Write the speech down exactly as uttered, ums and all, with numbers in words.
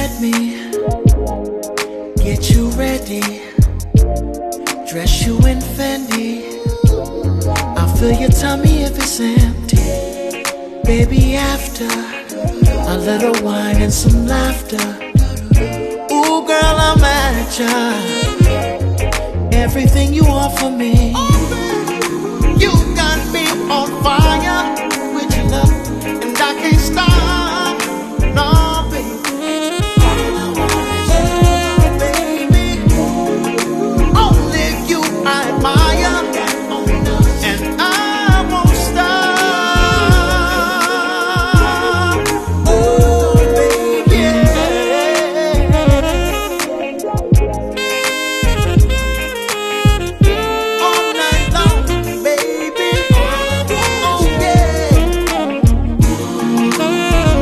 let me get you ready, dress you in Fendi. I'll fill your tummy if it's empty. Baby, after a little wine and some laughter, ooh girl, I'm at ya. Everything you offer me, you got me on fire.